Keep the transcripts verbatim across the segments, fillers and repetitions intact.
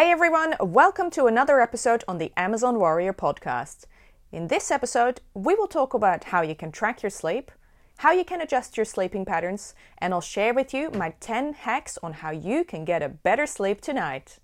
Hey everyone, welcome to another episode on the Amazon Warrior podcast. In this episode, we will talk about how you can track your sleep, how you can adjust your sleeping patterns, and I'll share with you my ten hacks on how you can get a better sleep tonight.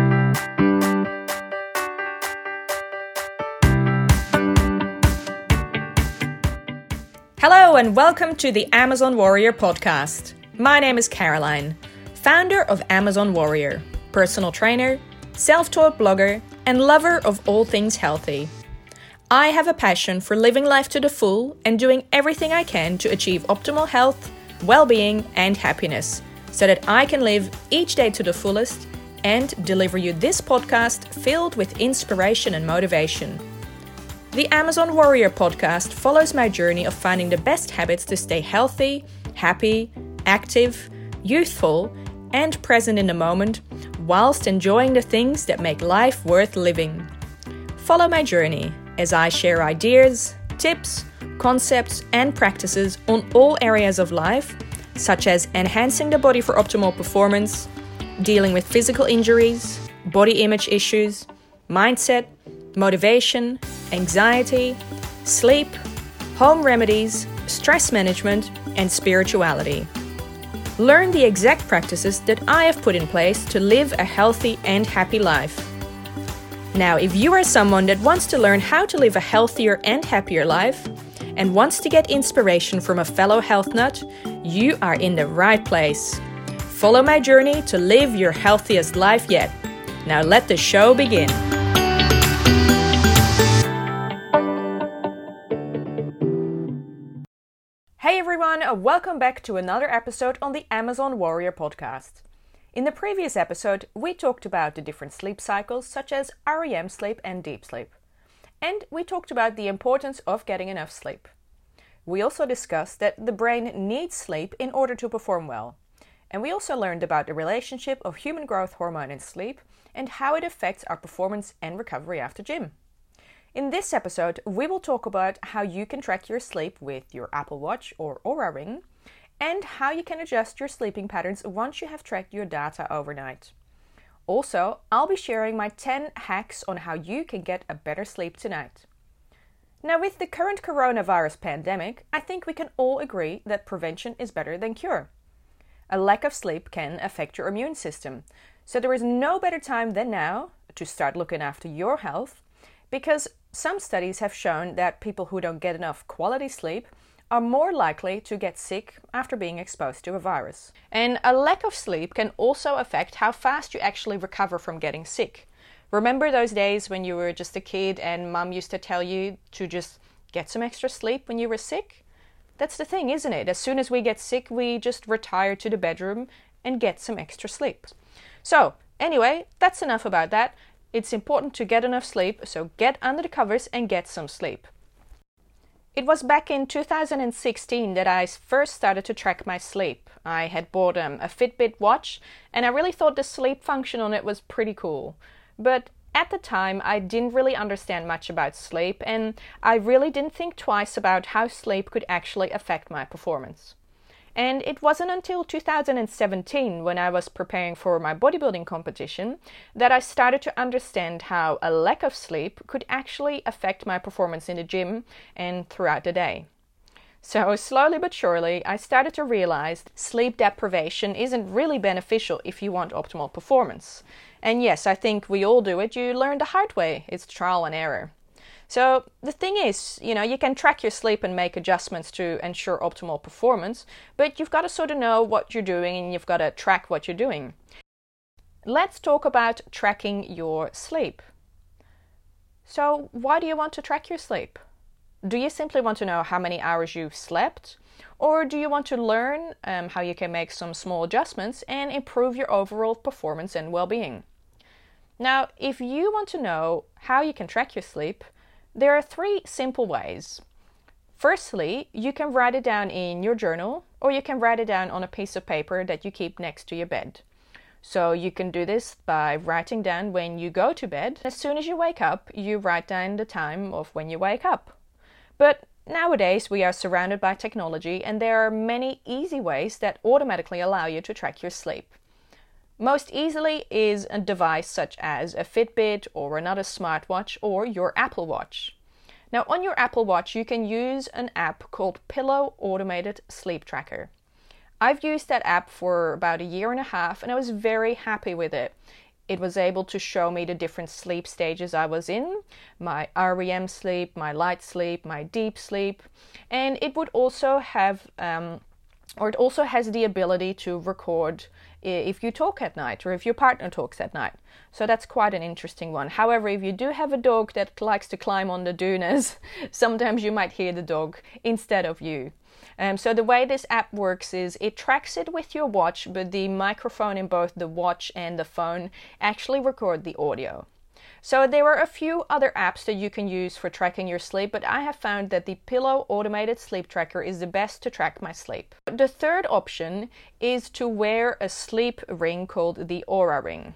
Hello and welcome to the Amazon Warrior podcast. My name is Caroline, founder of Amazon Warrior, personal trainer, self-taught blogger, and lover of all things healthy. I have a passion for living life to the full and doing everything I can to achieve optimal health, well-being, and happiness so that I can live each day to the fullest and deliver you this podcast filled with inspiration and motivation. The Amazon Warrior podcast follows my journey of finding the best habits to stay healthy, happy, active, youthful, and present in the moment, whilst enjoying the things that make life worth living. Follow my journey as I share ideas, tips, concepts, and practices on all areas of life, such as enhancing the body for optimal performance, dealing with physical injuries, body image issues, mindset, motivation, anxiety, sleep, home remedies, stress management, and spirituality. Learn the exact practices that I have put in place to live a healthy and happy life. Now, if you are someone that wants to learn how to live a healthier and happier life and wants to get inspiration from a fellow health nut, you are in the right place. Follow my journey to live your healthiest life yet. Now let the show begin. Hey everyone, welcome back to another episode on the Amazon Warrior podcast. In the previous episode, we talked about the different sleep cycles such as R E M sleep and deep sleep. And we talked about the importance of getting enough sleep. We also discussed that the brain needs sleep in order to perform well. And we also learned about the relationship of human growth hormone and sleep and how it affects our performance and recovery after gym. In this episode, we will talk about how you can track your sleep with your Apple Watch or Oura Ring, and how you can adjust your sleeping patterns once you have tracked your data overnight. Also, I'll be sharing my ten hacks on how you can get a better sleep tonight. Now, with the current coronavirus pandemic, I think we can all agree that prevention is better than cure. A lack of sleep can affect your immune system, so there is no better time than now to start looking after your health, because some studies have shown that people who don't get enough quality sleep are more likely to get sick after being exposed to a virus. And a lack of sleep can also affect how fast you actually recover from getting sick. Remember those days when you were just a kid and mum used to tell you to just get some extra sleep when you were sick? That's the thing, isn't it? As soon as we get sick, we just retire to the bedroom and get some extra sleep. So, anyway, that's enough about that. It's important to get enough sleep, so get under the covers and get some sleep. It was back in two thousand sixteen that I first started to track my sleep. I had bought um, a Fitbit watch, and I really thought the sleep function on it was pretty cool. But at the time, I didn't really understand much about sleep, and I really didn't think twice about how sleep could actually affect my performance. And it wasn't until two thousand seventeen, when I was preparing for my bodybuilding competition, that I started to understand how a lack of sleep could actually affect my performance in the gym and throughout the day. So slowly but surely, I started to realize sleep deprivation isn't really beneficial if you want optimal performance. And yes, I think we all do it. You learn the hard way. It's trial and error. So the thing is, you know, you can track your sleep and make adjustments to ensure optimal performance, but you've got to sort of know what you're doing and you've got to track what you're doing. Let's talk about tracking your sleep. So why do you want to track your sleep? Do you simply want to know how many hours you've slept? Or do you want to learn um, how you can make some small adjustments and improve your overall performance and well-being? Now, if you want to know how you can track your sleep, there are three simple ways. Firstly, you can write it down in your journal, or you can write it down on a piece of paper that you keep next to your bed. So you can do this by writing down when you go to bed. As soon as you wake up, you write down the time of when you wake up. But nowadays, we are surrounded by technology, and there are many easy ways that automatically allow you to track your sleep. Most easily is a device such as a Fitbit or another smartwatch or your Apple Watch. Now, on your Apple Watch, you can use an app called Pillow Automated Sleep Tracker. I've used that app for about a year and a half, and I was very happy with it. It was able to show me the different sleep stages I was in, my R E M sleep, my light sleep, my deep sleep, and it would also have, um, or it also has the ability to record if you talk at night or if your partner talks at night. So that's quite an interesting one. However, if you do have a dog that likes to climb on the dunas, sometimes you might hear the dog instead of you. Um, so the way this app works is it tracks it with your watch, but the microphone in both the watch and the phone actually record the audio. So there are a few other apps that you can use for tracking your sleep, but I have found that the Pillow Automated Sleep Tracker is the best to track my sleep. The third option is to wear a sleep ring called the Oura Ring.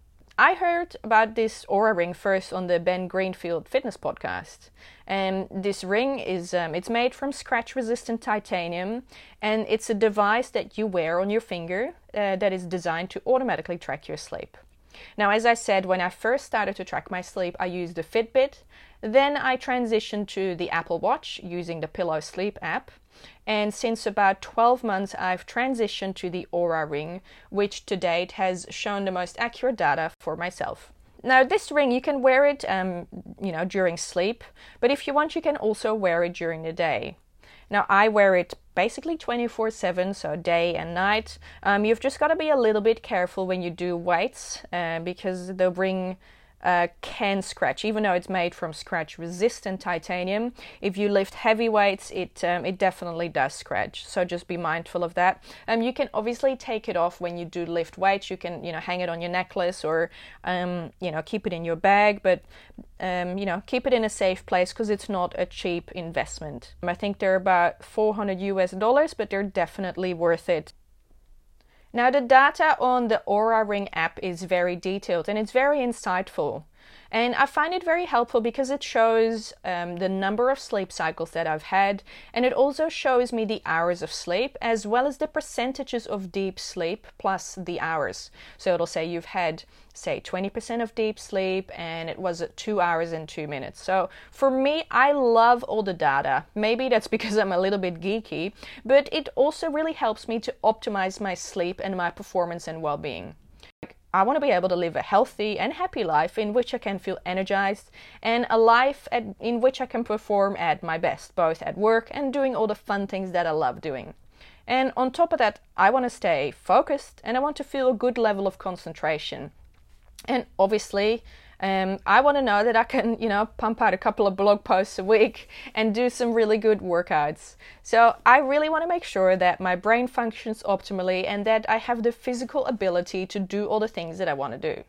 I heard about this Oura Ring first on the Ben Greenfield Fitness podcast. And this ring is um, it's made from scratch-resistant titanium, and it's a device that you wear on your finger uh, that is designed to automatically track your sleep. Now, as I said, when I first started to track my sleep, I used the Fitbit. Then I transitioned to the Apple Watch using the Pillow Sleep app. And since about twelve months, I've transitioned to the Oura Ring, which to date has shown the most accurate data for myself. Now, this ring, you can wear it, um, you know, during sleep, but if you want, you can also wear it during the day. Now, I wear it basically twenty-four seven, so day and night. Um, you've just got to be a little bit careful when you do weights uh, because the ring uh, can scratch, even though it's made from scratch-resistant titanium. If you lift heavy weights, it um, it definitely does scratch. So just be mindful of that. Um, you can obviously take it off when you do lift weights. You can, you know, hang it on your necklace or, um, you know, keep it in your bag. But, um, you know, keep it in a safe place because it's not a cheap investment. I think they're about four hundred U S dollars, but they're definitely worth it. Now, the data on the Oura Ring app is very detailed and it's very insightful. And I find it very helpful because it shows um, the number of sleep cycles that I've had, and it also shows me the hours of sleep as well as the percentages of deep sleep plus the hours. So it'll say you've had, say, twenty percent of deep sleep and it was at two hours and two minutes. So for me, I love all the data. Maybe that's because I'm a little bit geeky, but it also really helps me to optimize my sleep and my performance and well-being. I want to be able to live a healthy and happy life in which I can feel energized and a life at, in which I can perform at my best, both at work and doing all the fun things that I love doing. And on top of that, I want to stay focused and I want to feel a good level of concentration. And obviously, um, I want to know that I can, you know, pump out a couple of blog posts a week and do some really good workouts. So I really want to make sure that my brain functions optimally and that I have the physical ability to do all the things that I want to do.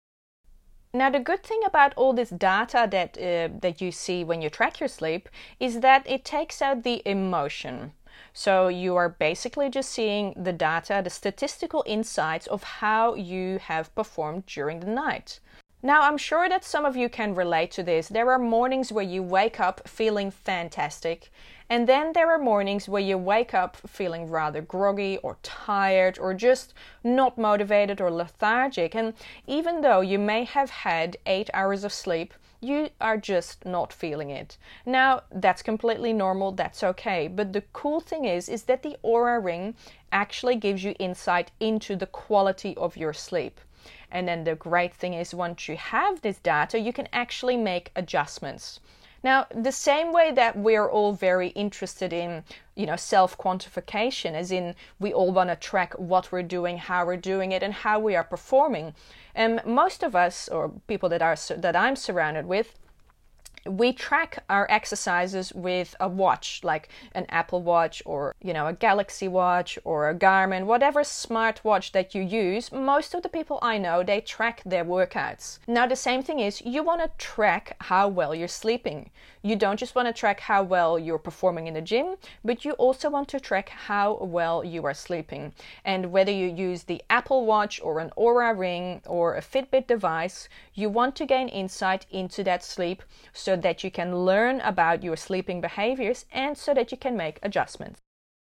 Now, the good thing about all this data that uh, that you see when you track your sleep is that it takes out the emotion. So you are basically just seeing the data, the statistical insights of how you have performed during the night. Now, I'm sure that some of you can relate to this. There are mornings where you wake up feeling fantastic, and then there are mornings where you wake up feeling rather groggy or tired or just not motivated or lethargic. And even though you may have had eight hours of sleep, you are just not feeling it. Now, that's completely normal, that's okay. But the cool thing is, is that the Oura Ring actually gives you insight into the quality of your sleep. And then the great thing is once you have this data, you can actually make adjustments. Now, the same way that we're all very interested in, you know, self-quantification, as in we all want to track what we're doing, how we're doing it, and how we are performing. And um, most of us, or people that are that I'm surrounded with, we track our exercises with a watch, like an Apple Watch or, you know, a Galaxy Watch or a Garmin, whatever smartwatch that you use. Most of the people I know, they track their workouts. Now, the same thing is you want to track how well you're sleeping. You don't just want to track how well you're performing in the gym, but you also want to track how well you are sleeping. And whether you use the Apple Watch or an Oura Ring or a Fitbit device, you want to gain insight into that sleep so that you can learn about your sleeping behaviors and so that you can make adjustments.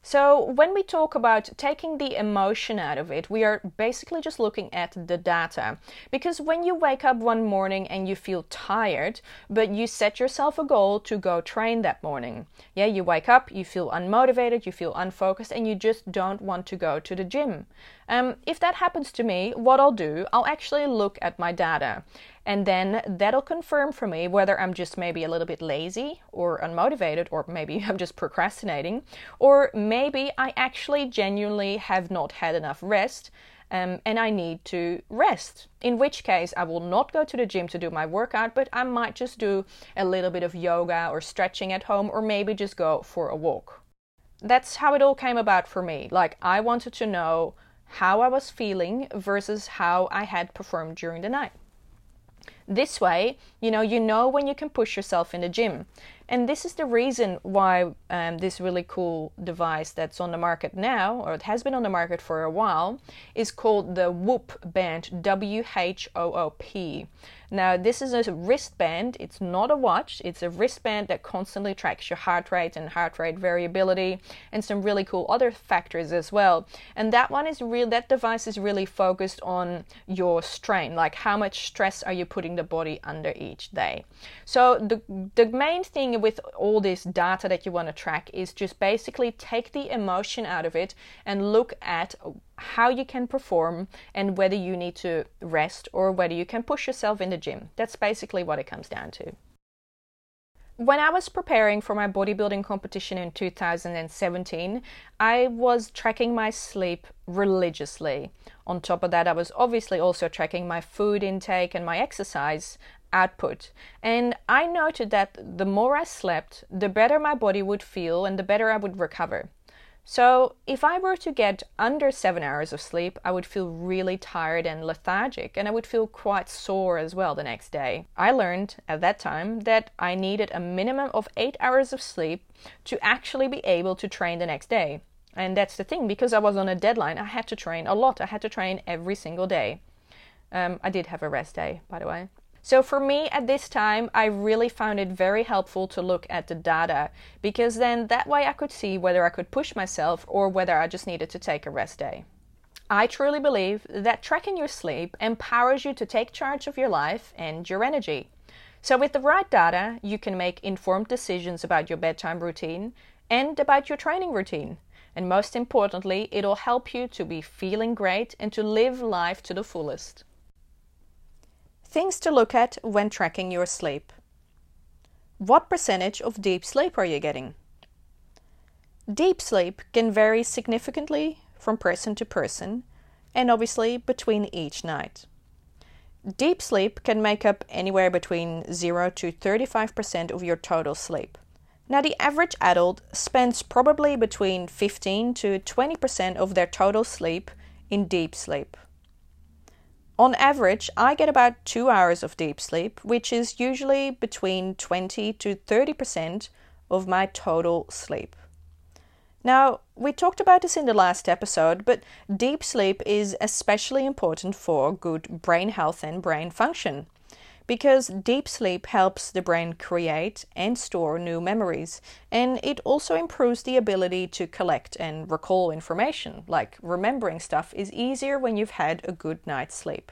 So when we talk about taking the emotion out of it, we are basically just looking at the data. Because when you wake up one morning and you feel tired, but you set yourself a goal to go train that morning. Yeah, you wake up, you feel unmotivated, you feel unfocused, and you just don't want to go to the gym. Um, if that happens to me, what I'll do, I'll actually look at my data. And then that'll confirm for me whether I'm just maybe a little bit lazy or unmotivated, or maybe I'm just procrastinating, or maybe I actually genuinely have not had enough rest um, and I need to rest. In which case I will not go to the gym to do my workout, but I might just do a little bit of yoga or stretching at home, or maybe just go for a walk. That's how it all came about for me. Like, I wanted to know how I was feeling versus how I had performed during the night. This way, you know, you know when you can push yourself in the gym. And this is the reason why um, this really cool device that's on the market now, or it has been on the market for a while, is called the Whoop Band, W H O O P. Now, this is a wristband. It's not a watch. It's a wristband that constantly tracks your heart rate and heart rate variability and some really cool other factors as well. And that one is real. That device is really focused on your strain, like how much stress are you putting the body under each day. So the the main thing with all this data that you want to track is just basically take the emotion out of it and look at how you can perform and whether you need to rest or whether you can push yourself in the gym. That's basically what it comes down to. When I was preparing for my bodybuilding competition in two thousand seventeen, I was tracking my sleep religiously. On top of that, I was obviously also tracking my food intake and my exercise output. And I noted that the more I slept, the better my body would feel and the better I would recover. So if I were to get under seven hours of sleep, I would feel really tired and lethargic, and I would feel quite sore as well the next day. I learned at that time that I needed a minimum of eight hours of sleep to actually be able to train the next day. And that's the thing, because I was on a deadline, I had to train a lot. I had to train every single day. Um, I did have a rest day, by the way. So for me at this time, I really found it very helpful to look at the data, because then that way I could see whether I could push myself or whether I just needed to take a rest day. I truly believe that tracking your sleep empowers you to take charge of your life and your energy. So with the right data, you can make informed decisions about your bedtime routine and about your training routine. And most importantly, it'll help you to be feeling great and to live life to the fullest. Things to look at when tracking your sleep. What percentage of deep sleep are you getting? Deep sleep can vary significantly from person to person, and obviously between each night. Deep sleep can make up anywhere between zero to thirty-five percent of your total sleep. Now, the average adult spends probably between fifteen to twenty percent of their total sleep in deep sleep. On average, I get about two hours of deep sleep, which is usually between twenty to thirty percent of my total sleep. Now, we talked about this in the last episode, but deep sleep is especially important for good brain health and brain function, because deep sleep helps the brain create and store new memories, and it also improves the ability to collect and recall information, like remembering stuff is easier when you've had a good night's sleep.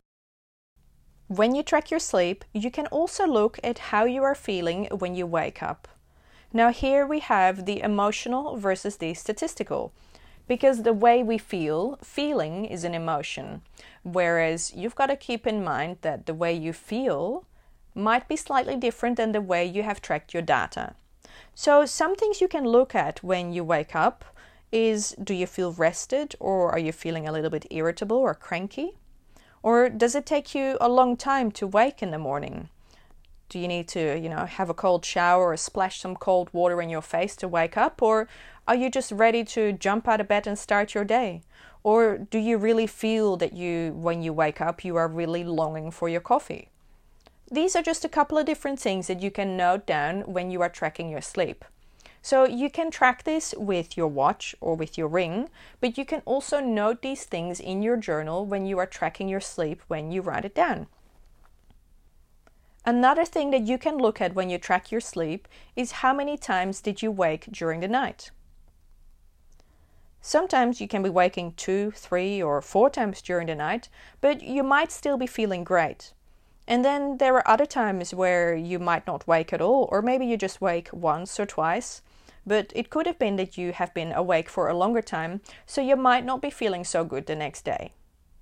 When you track your sleep, you can also look at how you are feeling when you wake up. Now here we have the emotional versus the statistical, because the way we feel, feeling is an emotion, whereas you've got to keep in mind that the way you feel might be slightly different than the way you have tracked your data. So some things you can look at when you wake up is, do you feel rested, or are you feeling a little bit irritable or cranky? Or does it take you a long time to wake in the morning? Do you need to, you know, have a cold shower or splash some cold water in your face to wake up? Or are you just ready to jump out of bed and start your day? Or do you really feel that you, when you wake up, you are really longing for your coffee? These are just a couple of different things that you can note down when you are tracking your sleep. So you can track this with your watch or with your ring, but you can also note these things in your journal when you are tracking your sleep when you write it down. Another thing that you can look at when you track your sleep is how many times did you wake during the night. Sometimes you can be waking two, three, or four times during the night, but you might still be feeling great. And then there are other times where you might not wake at all, or maybe you just wake once or twice, but it could have been that you have been awake for a longer time, so you might not be feeling so good the next day.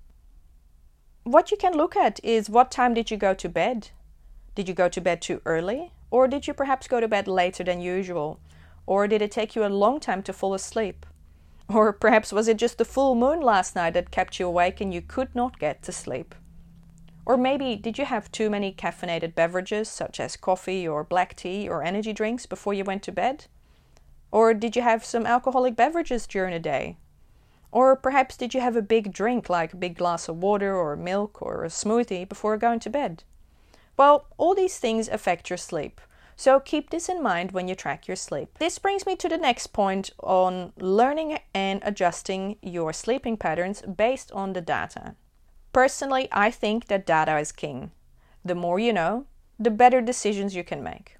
What you can look at is, what time did you go to bed? Did you go to bed too early? Or did you perhaps go to bed later than usual? Or did it take you a long time to fall asleep? Or perhaps was it just the full moon last night that kept you awake and you could not get to sleep? Or maybe did you have too many caffeinated beverages such as coffee or black tea or energy drinks before you went to bed? Or did you have some alcoholic beverages during the day? Or perhaps did you have a big drink like a big glass of water or milk or a smoothie before going to bed? Well, all these things affect your sleep. So keep this in mind when you track your sleep. This brings me to the next point on learning and adjusting your sleeping patterns based on the data. Personally, I think that data is king. The more you know, the better decisions you can make.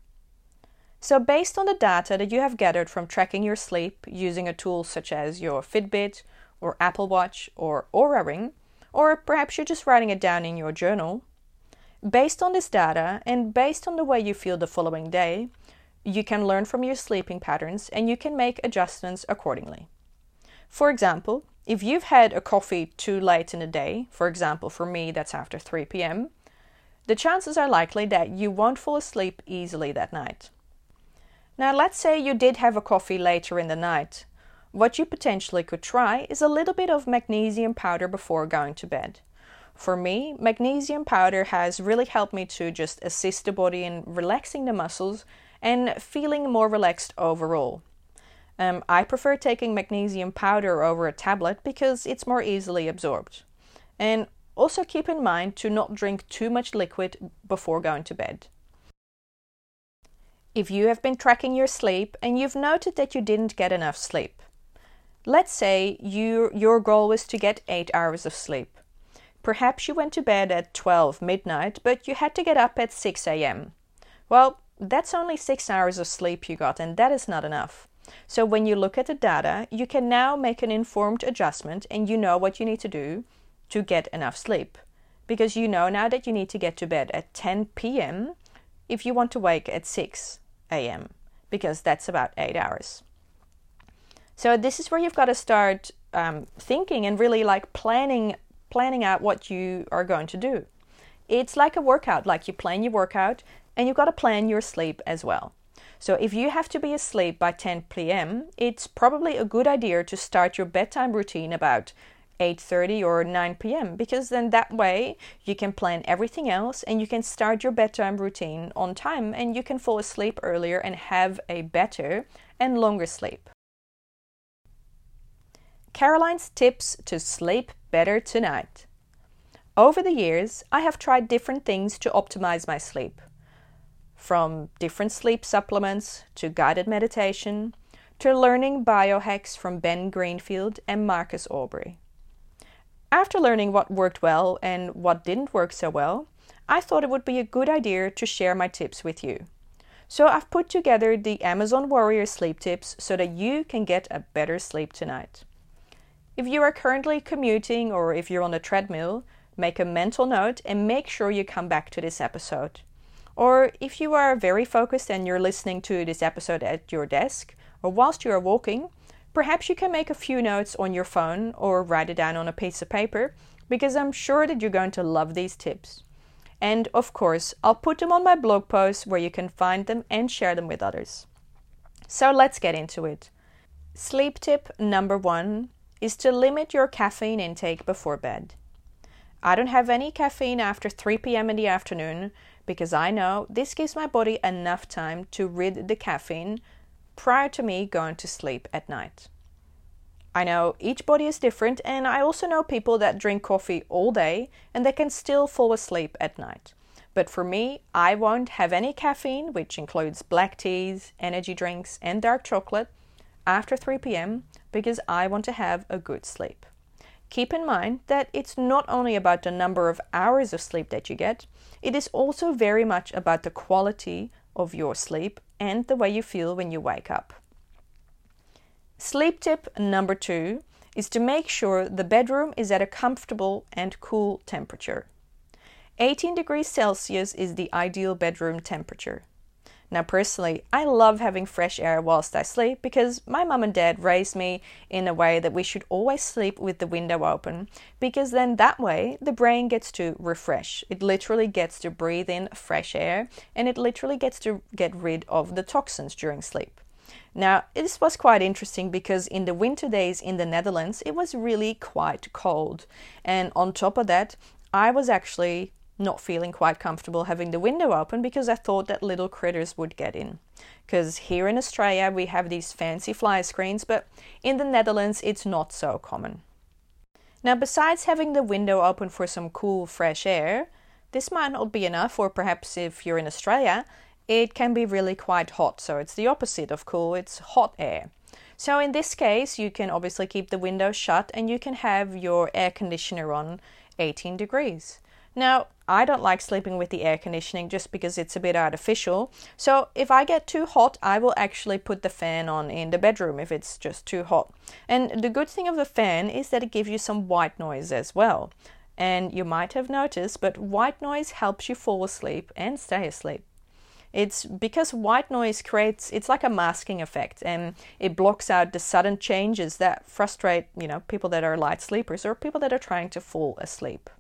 So based on the data that you have gathered from tracking your sleep using a tool such as your Fitbit or Apple Watch or Oura Ring, or perhaps you're just writing it down in your journal, based on this data and based on the way you feel the following day, you can learn from your sleeping patterns and you can make adjustments accordingly. For example, if you've had a coffee too late in the day, for example, for me that's after three p.m., the chances are likely that you won't fall asleep easily that night. Now, let's say you did have a coffee later in the night. What you potentially could try is a little bit of magnesium powder before going to bed. For me, magnesium powder has really helped me to just assist the body in relaxing the muscles and feeling more relaxed overall. Um, I prefer taking magnesium powder over a tablet because it's more easily absorbed. And also keep in mind to not drink too much liquid before going to bed. If you have been tracking your sleep and you've noted that you didn't get enough sleep, let's say you, your goal was to get eight hours of sleep. Perhaps you went to bed at twelve midnight, but you had to get up at six a.m. Well, that's only six hours of sleep you got, and that is not enough. So when you look at the data, you can now make an informed adjustment and you know what you need to do to get enough sleep. Because you know now that you need to get to bed at ten p.m. if you want to wake at six a.m. because that's about eight hours. So this is where you've got to start um, thinking and really like planning planning out what you are going to do. It's like a workout, like you plan your workout and you've got to plan your sleep as well. So if you have to be asleep by ten p.m., it's probably a good idea to start your bedtime routine about eight thirty or nine p.m. because then that way you can plan everything else and you can start your bedtime routine on time and you can fall asleep earlier and have a better and longer sleep. Caroline's tips to sleep better tonight. Over the years, I have tried different things to optimize my sleep. From different sleep supplements to guided meditation to learning biohacks from Ben Greenfield and Marcus Aubrey. After learning what worked well and what didn't work so well, I thought it would be a good idea to share my tips with you. So I've put together the Amazon Warrior sleep tips so that you can get a better sleep tonight. If you are currently commuting or if you're on a treadmill, make a mental note and make sure you come back to this episode. Or if you are very focused and you're listening to this episode at your desk or whilst you are walking, perhaps you can make a few notes on your phone or write it down on a piece of paper because I'm sure that you're going to love these tips. And of course, I'll put them on my blog post where you can find them and share them with others. So let's get into it. Sleep tip number one is to limit your caffeine intake before bed. I don't have any caffeine after three p.m. in the afternoon because I know this gives my body enough time to rid the caffeine prior to me going to sleep at night. I know each body is different and I also know people that drink coffee all day and they can still fall asleep at night. But for me, I won't have any caffeine, which includes black teas, energy drinks and dark chocolate, after three p.m. because I want to have a good sleep. Keep in mind that it's not only about the number of hours of sleep that you get, it is also very much about the quality of your sleep and the way you feel when you wake up. Sleep tip number two is to make sure the bedroom is at a comfortable and cool temperature. eighteen degrees Celsius is the ideal bedroom temperature. Now personally, I love having fresh air whilst I sleep because my mum and dad raised me in a way that we should always sleep with the window open, because then that way the brain gets to refresh. It literally gets to breathe in fresh air, and it literally gets to get rid of the toxins during sleep. Now, this was quite interesting because in the winter days in the Netherlands, it was really quite cold. And on top of that, I was actually not feeling quite comfortable having the window open because I thought that little critters would get in. Because here in Australia we have these fancy fly screens, but in the Netherlands it's not so common. Now, besides having the window open for some cool fresh air, this might not be enough, or perhaps if you're in Australia, it can be really quite hot. So it's the opposite of cool, it's hot air. So in this case, you can obviously keep the window shut and you can have your air conditioner on eighteen degrees. Now, I don't like sleeping with the air conditioning just because it's a bit artificial. So if I get too hot, I will actually put the fan on in the bedroom if it's just too hot. And the good thing of the fan is that it gives you some white noise as well. And you might have noticed, but white noise helps you fall asleep and stay asleep. It's because white noise creates, it's like a masking effect, and it blocks out the sudden changes that frustrate, you know, people that are light sleepers or people that are trying to fall asleep.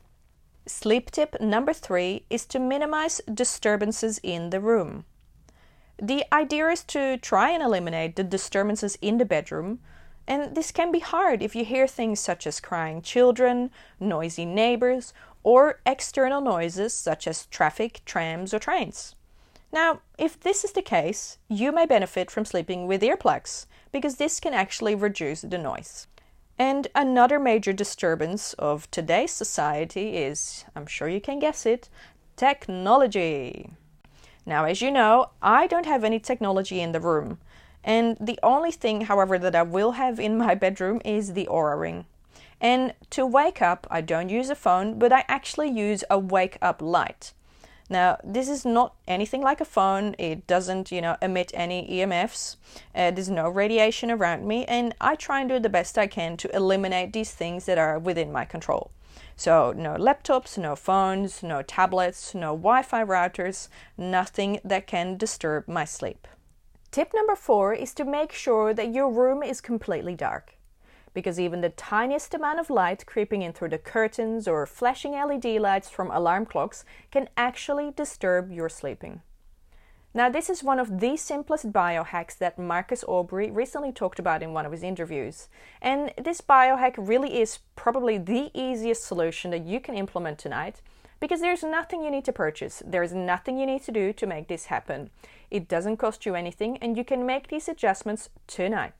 Sleep tip number three is to minimize disturbances in the room. The idea is to try and eliminate the disturbances in the bedroom, and this can be hard if you hear things such as crying children, noisy neighbors, or external noises such as traffic, trams, or trains. Now, if this is the case, you may benefit from sleeping with earplugs, because this can actually reduce the noise. And another major disturbance of today's society is, I'm sure you can guess it, technology. Now, as you know, I don't have any technology in the room. And the only thing, however, that I will have in my bedroom is the Oura Ring. And to wake up, I don't use a phone, but I actually use a wake up light. Now, this is not anything like a phone. It doesn't, you know, emit any E M Fs. Uh, there's no radiation around me, and I try and do the best I can to eliminate these things that are within my control. So, no laptops, no phones, no tablets, no Wi-Fi routers, nothing that can disturb my sleep. Tip number four is to make sure that your room is completely dark, because even the tiniest amount of light creeping in through the curtains or flashing L E D lights from alarm clocks can actually disturb your sleeping. Now, this is one of the simplest biohacks that Marcus Aubrey recently talked about in one of his interviews. And this biohack really is probably the easiest solution that you can implement tonight, because there's nothing you need to purchase. There's nothing you need to do to make this happen. It doesn't cost you anything, and you can make these adjustments tonight.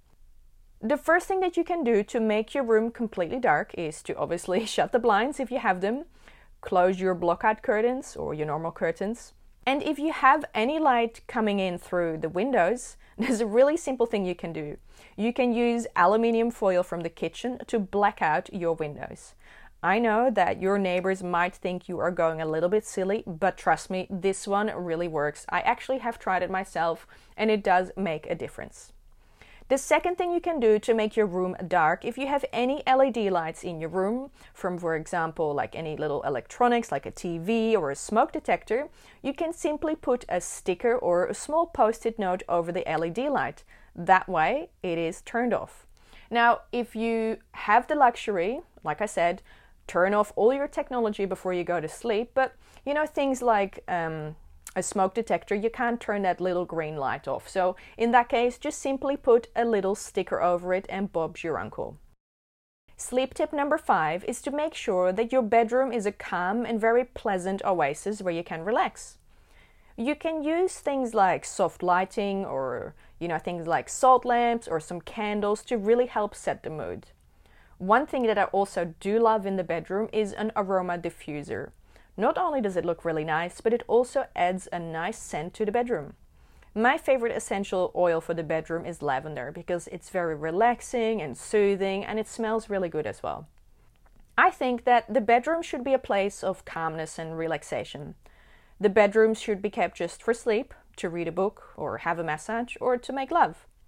The first thing that you can do to make your room completely dark is to obviously shut the blinds if you have them, close your blockout curtains or your normal curtains. And if you have any light coming in through the windows, there's a really simple thing you can do. You can use aluminium foil from the kitchen to black out your windows. I know that your neighbors might think you are going a little bit silly, but trust me, this one really works. I actually have tried it myself, and it does make a difference. The second thing you can do to make your room dark, if you have any L E D lights in your room, from, for example, like any little electronics like a T V or a smoke detector, you can simply put a sticker or a small post-it note over the L E D light. That way, it is turned off. Now, if you have the luxury, like I said, turn off all your technology before you go to sleep, but you know, things like um, a smoke detector, you can't turn that little green light off. So in that case, just simply put a little sticker over it and Bob's your uncle. Sleep tip number five is to make sure that your bedroom is a calm and very pleasant oasis where you can relax. You can use things like soft lighting or, you know, things like salt lamps or some candles to really help set the mood. One thing that I also do love in the bedroom is an aroma diffuser. Not only does it look really nice, but it also adds a nice scent to the bedroom. My favorite essential oil for the bedroom is lavender because it's very relaxing and soothing, and it smells really good as well. I think that the bedroom should be a place of calmness and relaxation. The bedroom should be kept just for sleep, to read a book or have a massage or to make love.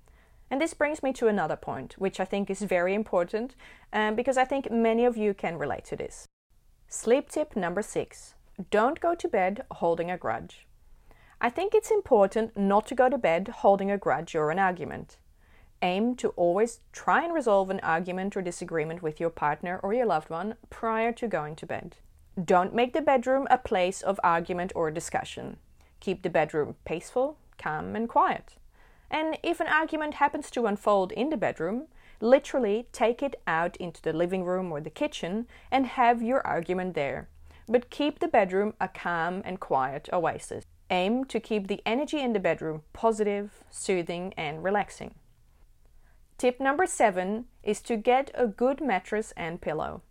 And this brings me to another point, which I think is very important, um, because I think many of you can relate to this. Sleep tip number six. Don't go to bed holding a grudge. I think it's important not to go to bed holding a grudge or an argument. Aim to always try and resolve an argument or disagreement with your partner or your loved one prior to going to bed. Don't make the bedroom a place of argument or discussion. Keep the bedroom peaceful, calm, and quiet. And if an argument happens to unfold in the bedroom, literally take it out into the living room or the kitchen and have your argument there. But keep the bedroom a calm and quiet oasis. Aim to keep the energy in the bedroom positive, soothing, and relaxing. Tip number seven is to get a good mattress and pillow.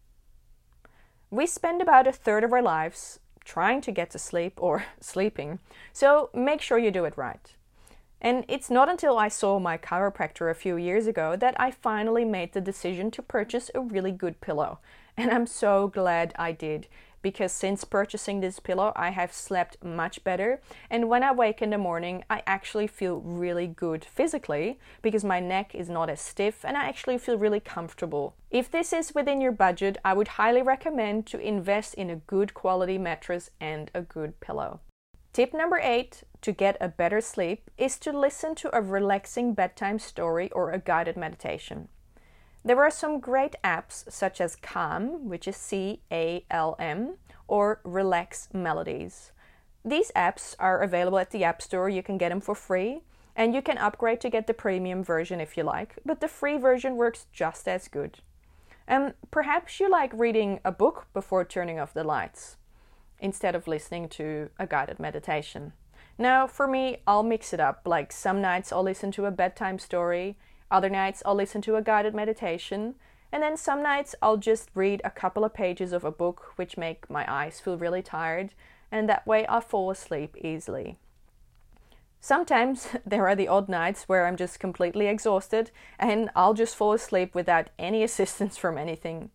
We spend about a third of our lives trying to get to sleep or sleeping, so make sure you do it right. And it's not until I saw my chiropractor a few years ago that I finally made the decision to purchase a really good pillow. And I'm so glad I did, because since purchasing this pillow, I have slept much better. And when I wake in the morning, I actually feel really good physically because my neck is not as stiff and I actually feel really comfortable. If this is within your budget, I would highly recommend to invest in a good quality mattress and a good pillow. Tip number eight to get a better sleep is to listen to a relaxing bedtime story or a guided meditation. There are some great apps such as Calm, which is C A L M, or Relax Melodies. These apps are available at the App Store. You can get them for free, and you can upgrade to get the premium version if you like, but the free version works just as good. Um, perhaps you like reading a book before turning off the lights, instead of listening to a guided meditation. Now, for me, I'll mix it up. Like some nights I'll listen to a bedtime story, other nights I'll listen to a guided meditation, and then some nights I'll just read a couple of pages of a book which make my eyes feel really tired, and that way I fall asleep easily. Sometimes there are the odd nights where I'm just completely exhausted and I'll just fall asleep without any assistance from anything.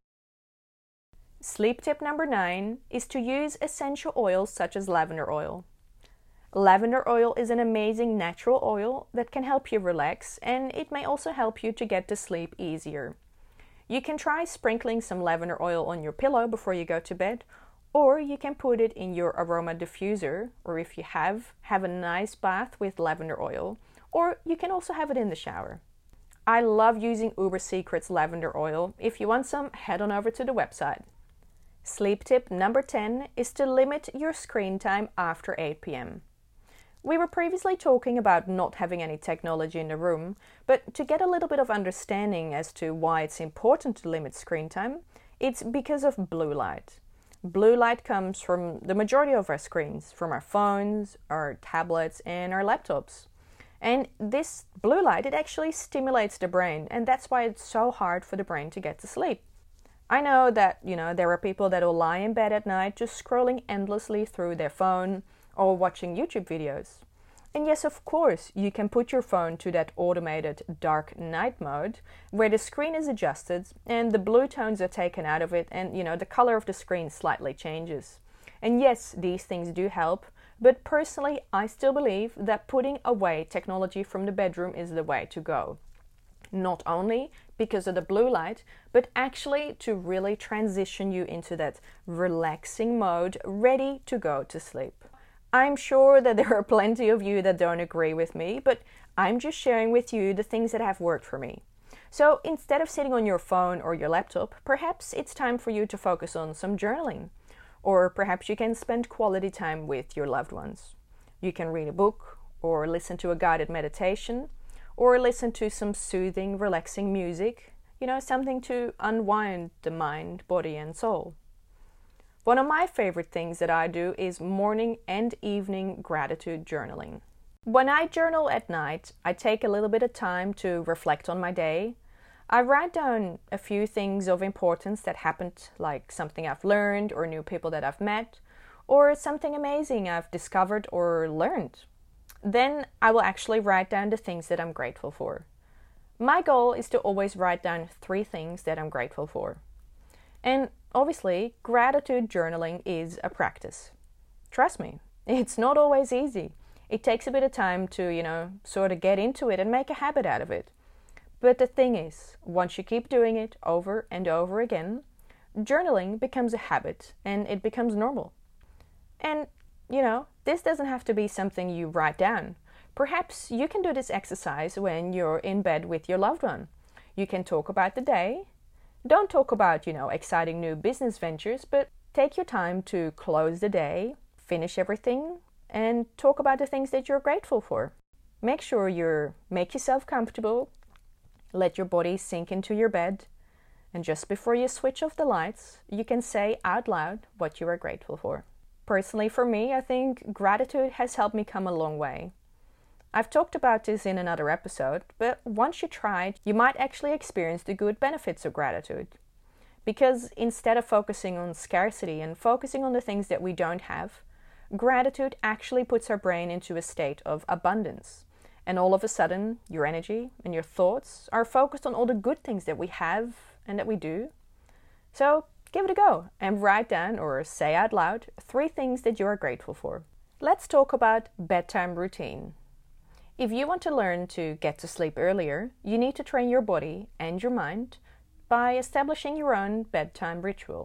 Sleep tip number nine is to use essential oils such as lavender oil. Lavender oil is an amazing natural oil that can help you relax, and it may also help you to get to sleep easier. You can try sprinkling some lavender oil on your pillow before you go to bed, or you can put it in your aroma diffuser, or if you have, have a nice bath with lavender oil, or you can also have it in the shower. I love using Uber Secret's lavender oil. If you want some, head on over to the website. Sleep tip number ten is to limit your screen time after eight p.m. We were previously talking about not having any technology in the room, but to get a little bit of understanding as to why it's important to limit screen time, it's because of blue light. Blue light comes from the majority of our screens, from our phones, our tablets, and our laptops. And this blue light, it actually stimulates the brain, and that's why it's so hard for the brain to get to sleep. I know that, you know, there are people that will lie in bed at night just scrolling endlessly through their phone or watching YouTube videos. And yes, of course, you can put your phone to that automated dark night mode where the screen is adjusted and the blue tones are taken out of it and, you know, the color of the screen slightly changes. And yes, these things do help, but personally, I still believe that putting away technology from the bedroom is the way to go. Not only because of the blue light, but actually to really transition you into that relaxing mode, ready to go to sleep. I'm sure that there are plenty of you that don't agree with me, but I'm just sharing with you the things that have worked for me. So instead of sitting on your phone or your laptop, perhaps it's time for you to focus on some journaling. Or perhaps you can spend quality time with your loved ones. You can read a book, or listen to a guided meditation, or listen to some soothing, relaxing music, you know, something to unwind the mind, body, and soul. One of my favorite things that I do is morning and evening gratitude journaling. When I journal at night, I take a little bit of time to reflect on my day. I write down a few things of importance that happened, like something I've learned or new people that I've met, or something amazing I've discovered or learned. Then I will actually write down the things that I'm grateful for. My goal is to always write down three things that I'm grateful for. And obviously, gratitude journaling is a practice. Trust me, it's not always easy. It takes a bit of time to, you know, sort of get into it and make a habit out of it. But the thing is, once you keep doing it over and over again, journaling becomes a habit and it becomes normal. And, you know, this doesn't have to be something you write down. Perhaps you can do this exercise when you're in bed with your loved one. You can talk about the day. Don't talk about, you know, exciting new business ventures, but take your time to close the day, finish everything, and talk about the things that you're grateful for. Make sure you make yourself comfortable, let your body sink into your bed, and just before you switch off the lights, you can say out loud what you are grateful for. Personally, for me, I think gratitude has helped me come a long way. I've talked about this in another episode, but once you try it, you might actually experience the good benefits of gratitude. Because instead of focusing on scarcity and focusing on the things that we don't have, gratitude actually puts our brain into a state of abundance. And all of a sudden, your energy and your thoughts are focused on all the good things that we have and that we do. So give it a go and write down or say out loud three things that you are grateful for. Let's talk about bedtime routine. If you want to learn to get to sleep earlier, you need to train your body and your mind by establishing your own bedtime ritual.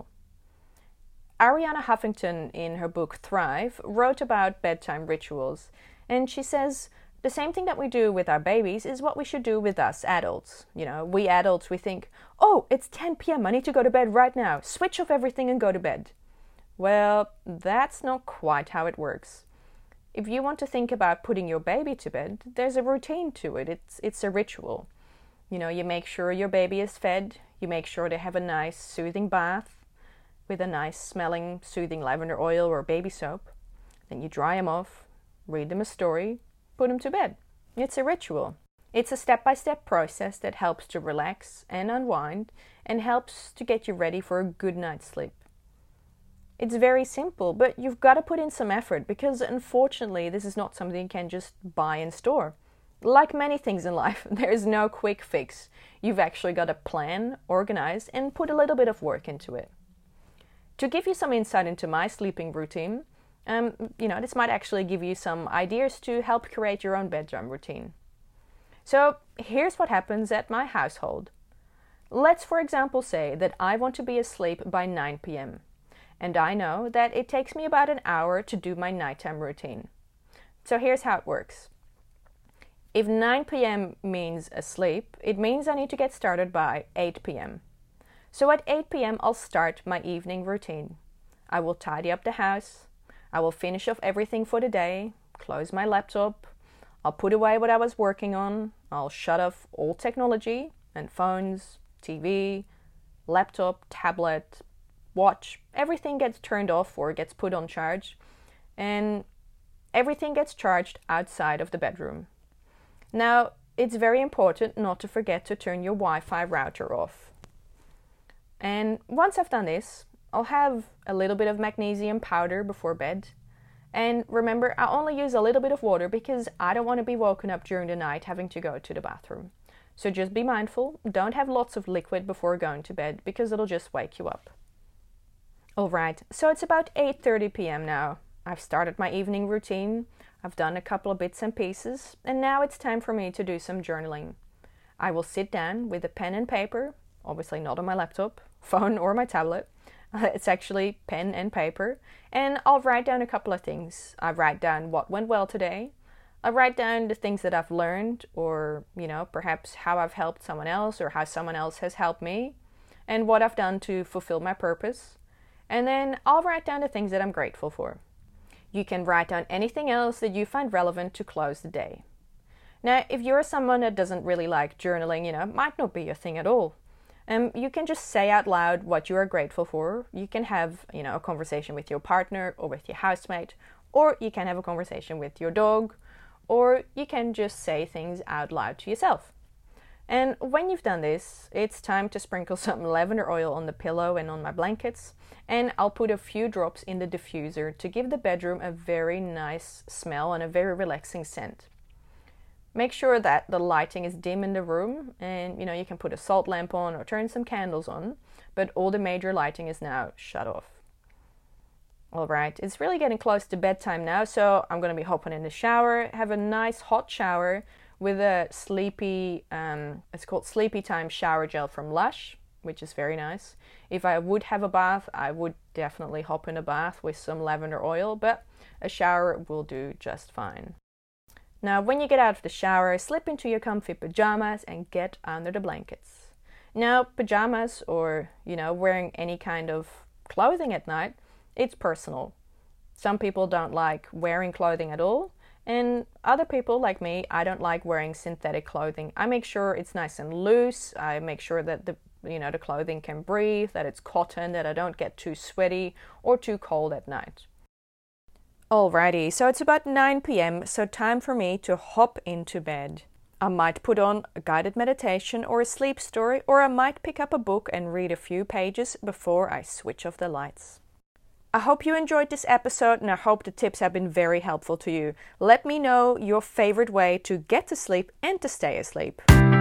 Arianna Huffington, in her book Thrive, wrote about bedtime rituals, and she says, the same thing that we do with our babies is what we should do with us adults. You know, we adults, we think, oh, it's ten p.m., I need to go to bed right now. Switch off everything and go to bed. Well, that's not quite how it works. If you want to think about putting your baby to bed, there's a routine to it. It's, it's a ritual. You know, you make sure your baby is fed. You make sure they have a nice soothing bath with a nice smelling soothing lavender oil or baby soap. Then you dry them off, read them a story, put them to bed. It's a ritual. It's a step-by-step process that helps to relax and unwind and helps to get you ready for a good night's sleep. It's very simple, but you've got to put in some effort because unfortunately this is not something you can just buy and store. Like many things in life, there's no quick fix. You've actually got to plan, organize, and put a little bit of work into it. To give you some insight into my sleeping routine, um, you know, this might actually give you some ideas to help create your own bedtime routine. So here's what happens at my household. Let's, for example, say that I want to be asleep by nine p.m. and I know that it takes me about an hour to do my nighttime routine. So here's how it works. If nine p.m. means asleep, it means I need to get started by eight p.m. So at eight p.m. I'll start my evening routine. I will tidy up the house. I will finish off everything for the day, close my laptop. I'll put away what I was working on. I'll shut off all technology and phones, T V, laptop, tablet, watch. Everything gets turned off or gets put on charge. And everything gets charged outside of the bedroom. Now, it's very important not to forget to turn your Wi-Fi router off. And once I've done this, I'll have a little bit of magnesium powder before bed. And remember, I only use a little bit of water because I don't want to be woken up during the night having to go to the bathroom. So just be mindful, don't have lots of liquid before going to bed because it'll just wake you up. Alright, so it's about eight thirty p.m. now. I've started my evening routine, I've done a couple of bits and pieces, and now it's time for me to do some journaling. I will sit down with a pen and paper, obviously not on my laptop, phone or my tablet. Uh, it's actually pen and paper, and I'll write down a couple of things. I write down what went well today. I write down the things that I've learned, or, you know, perhaps how I've helped someone else or how someone else has helped me, and what I've done to fulfill my purpose. And then I'll write down the things that I'm grateful for. You can write down anything else that you find relevant to close the day. Now, if you're someone that doesn't really like journaling, you know, it might not be your thing at all. Um, you can just say out loud what you are grateful for. You can have, you know, a conversation with your partner or with your housemate, or you can have a conversation with your dog, or you can just say things out loud to yourself. And when you've done this, it's time to sprinkle some lavender oil on the pillow and on my blankets, and I'll put a few drops in the diffuser to give the bedroom a very nice smell and a very relaxing scent. Make sure that the lighting is dim in the room, and you know, you can put a salt lamp on or turn some candles on, but all the major lighting is now shut off. Alright, it's really getting close to bedtime now, so I'm going to be hopping in the shower, have a nice hot shower with a sleepy, um, it's called Sleepy Time shower gel from Lush, which is very nice. If I would have a bath, I would definitely hop in a bath with some lavender oil, but a shower will do just fine. Now, when you get out of the shower, slip into your comfy pajamas and get under the blankets. Now, pajamas or, you know, wearing any kind of clothing at night, it's personal. Some people don't like wearing clothing at all, and other people like me, I don't like wearing synthetic clothing. I make sure it's nice and loose. I make sure that the you know the clothing can breathe, that it's cotton, that I don't get too sweaty or too cold at night. Alrighty, so it's about nine p.m, so time for me to hop into bed. I might put on a guided meditation or a sleep story, or I might pick up a book and read a few pages before I switch off the lights. I hope you enjoyed this episode, and I hope the tips have been very helpful to you. Let me know your favorite way to get to sleep and to stay asleep.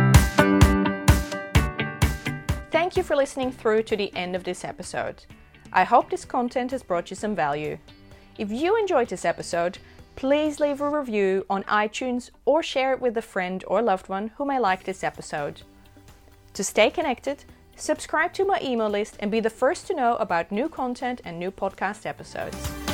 Thank you for listening through to the end of this episode. I hope this content has brought you some value. If you enjoyed this episode, please leave a review on iTunes or share it with a friend or loved one who may like this episode. To stay connected, subscribe to my email list and be the first to know about new content and new podcast episodes.